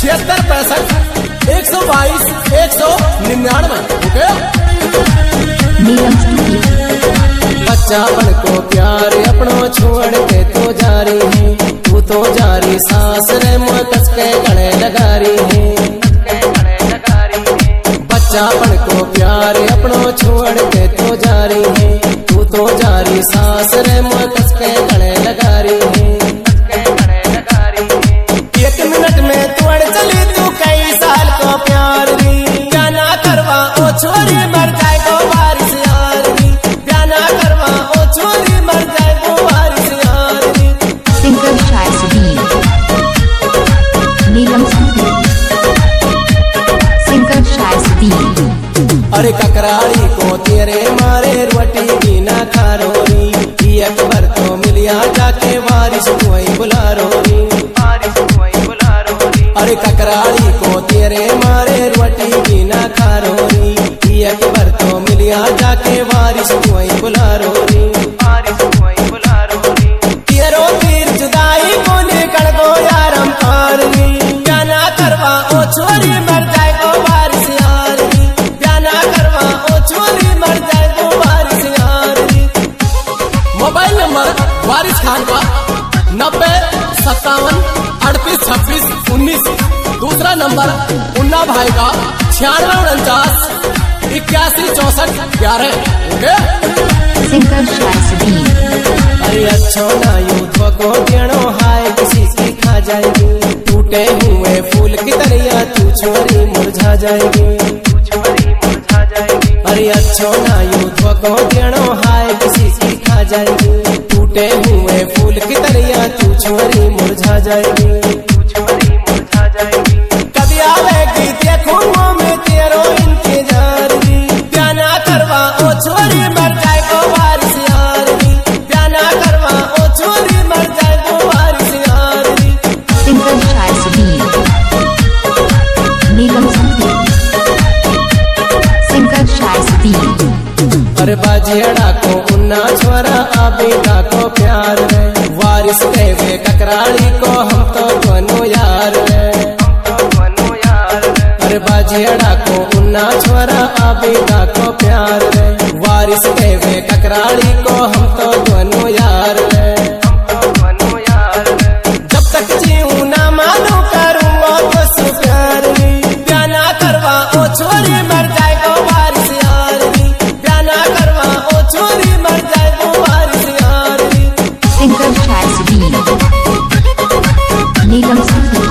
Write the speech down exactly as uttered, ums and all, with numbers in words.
छिहत्तर पैंसठ एक सौ बाईस एक सौ निन्यानवे। ओके बच्चापन को प्यार अपनों छोड़ के तो जा रही है, तू तो जा रही सांस रे मुँह कस के गले लगा रही है। बच्चापन को प्यार अपनों छोड़ के तो जा रही है, तू तो जा रही सांस रे मुँह कस के गले लगा रही है। एक मिनट में तोड़ चली तू कई साल को प्यार दी, क्या ना करवा ओ छोरी मर जाए को बारिश यार दी, क्या ना करवा ओ छोरी मर जाए को बारिश यार दी। सिंगर शायसुदीन नीलम सिंगर शायसुदीन। अरे ककराड़ी को तेरे मारे रोटी की ना खा रोरी, अकबर तो मिलिया जाके बारिश कोई बुला रोरी। अरे ककराड़ी को तेरे मारे रोटी की ना खा रोरी, अकबर तो मिलिया जाके बारिश कोई बुला रोरी। तेरो तीर जुदाई को निकल गो यारम पार दी, क्या ना करवा ओ छोरी मर जाए को बारिश यार दी, क्या ना करवा ओ छोरी मर जाए को बारिश यार दी। मोबाइल नंबर वारिस खान का नब्बे सत्तावन अड़तीस छब्बीस उन्नीस। दूसरा नंबर उन्ना भाई का छियानवे उनचास इक्यासी चौसठ ग्यारह। सिंगर शायसुदीन। अरे अच्छो ना युद्ध को देनो हाय किसी की खा जाएगी, टूटे हुए फूल की तरह तू छोरी मुरझा जाएगी। अरे अच्छो ना युद्ध को देनो हाय किसी की खा जाएगी, टूटे हुए फूल की तरह तू छोरी मुरझा जाएगी। कभी आवेगी देखूंगा मैं तेरो इंतजार दी, क्या ना करवा ओ छोरी मर जाए को बारिश यार दी, क्या ना करवा ओ छोरी मर जाए को बारिश यार दी। सिंगर शायसुदीन नीलम सिंगर शायसुदीन। अरे बाजेड़ा को उन्ना छोरा आबिदा को प्यार है, वारिस देवे ककराड़ी को हम तो दोनों यार है। अरे बाजेड़ा को उन्ना छोरा आबिदा को प्यार है, वारिस देवे ककराड़ी को हम तो दोनों यार है। जब तक जीऊँ ना मानो करूँगा तो प्यार दी, क्या ना करवा ओ छोरी मर जाए को बारिश यार दी, क्या ना करवा ओ छोरी मर जाए को बारिश यार दी। सिंगर शायसुदीन नीलम